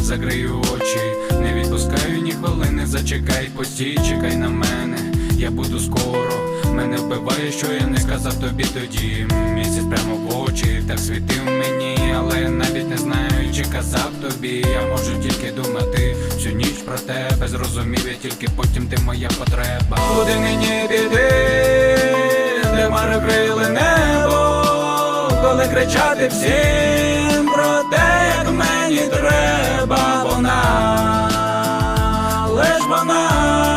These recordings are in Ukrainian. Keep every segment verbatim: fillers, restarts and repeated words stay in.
закрию очі, не відпускаю ні хвилини, зачекай, постій, чекай на мене, я буду скоро. Мене вбиває, що я не сказав тобі тоді. Місяць прямо в очі, так світив мені, але я навіть не знаю, чи казав тобі. Я можу тільки думати всю ніч про тебе, зрозумів я тільки потім, ти моя потреба. Куди мені піти, де мари вкрили небо, коли кричати всім про те, як мені треба. Вона, лиш вона,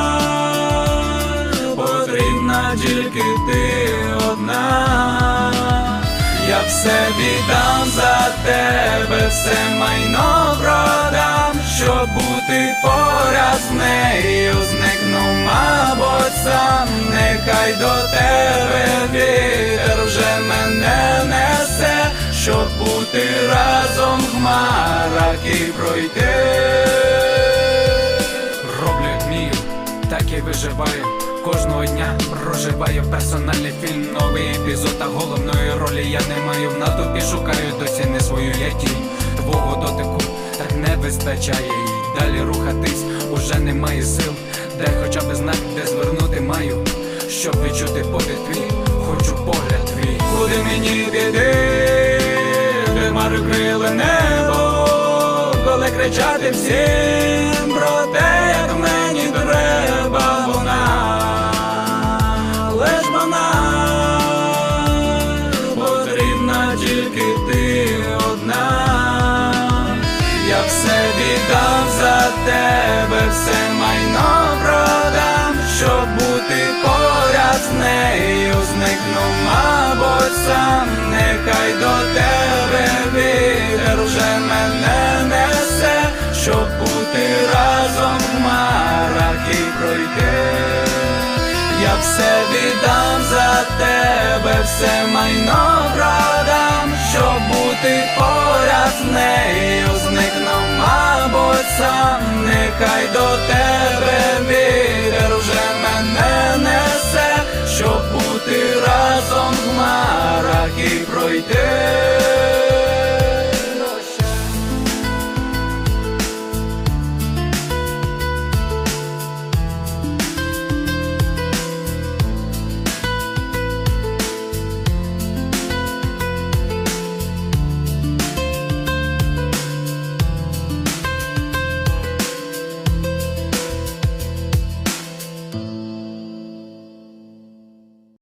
потрібна тільки ти одна. Я все віддам за тебе, все майно продам, щоб бути поряд з нею. Зникну, мабуть, сам, нехай до тебе вітер вже мене несе, щоб бути разом в хмарах і пройти. Роблю як вмію, так і виживаю. Кожного дня проживаю персональний фільм, новий епізод, та головної ролі я не маю. В натовпі шукаю досі не свою я тінь. Твого дотику так не вистачає, і далі рухатись уже немає сил. Дай хоча б знак, де звернути маю, щоб відчути подих твій, хочу погляд твій. Куди мені піти, де мари вкрили небо, коли кричати всім про те, як мені треба. Вона, лиш вона, потрібна тільки ти одна. Я все віддам за тебе, все майно продам, щоб бути поряд з нею. Зникну, мабуть, сам, нехай до тебе вітер вже мене несе, щоб бути разом в хмарах і пройти. Я все віддам за тебе, все майно продам, щоб бути поряд з нею. Зникну, мабуть, сам, нехай до тебе вітер вже мене несе, щоб бути разом в хмарах і пройти.